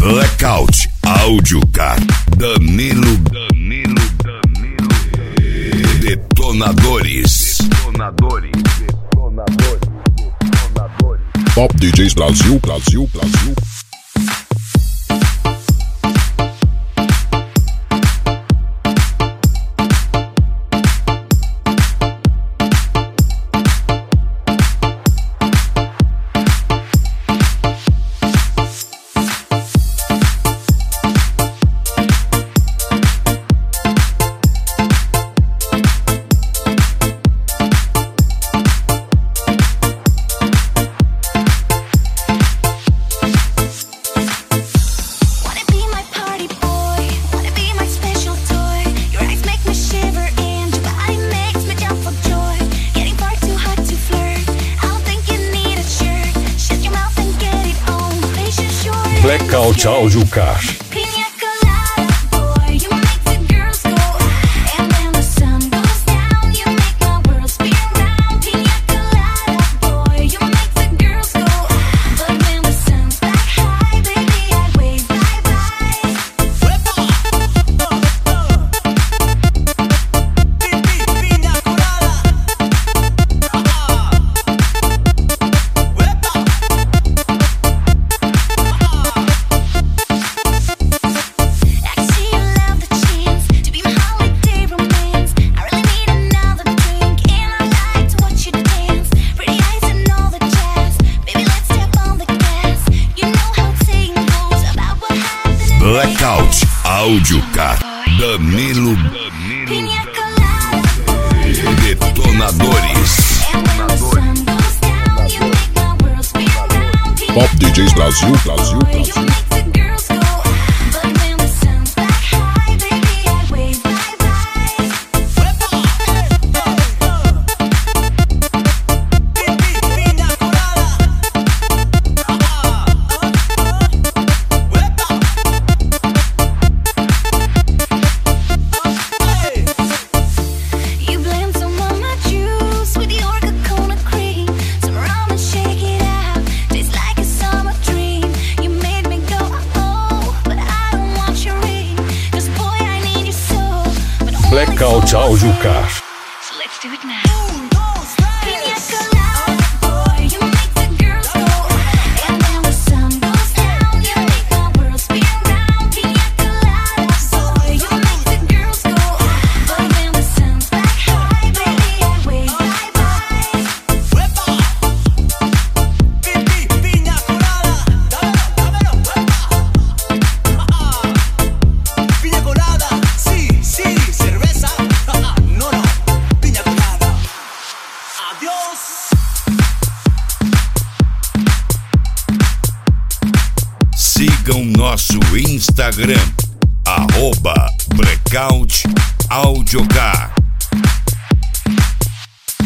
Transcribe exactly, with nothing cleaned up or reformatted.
Blackout Áudio Car. Danilo, Danilo, Danilo. Detonadores. Detonadores. Detonadores. Detonadores. Top D Js Brasil, Brasil, Brasil. Blackout Áudio Car. Blackout Áudio Car. Danilo, Danilo. Detonadores. Top D Js Brasil, Brasil, Brasil. Blackout Áudio Car. So let's do it now. Sigam nosso Instagram, arroba Blackout Áudio Car.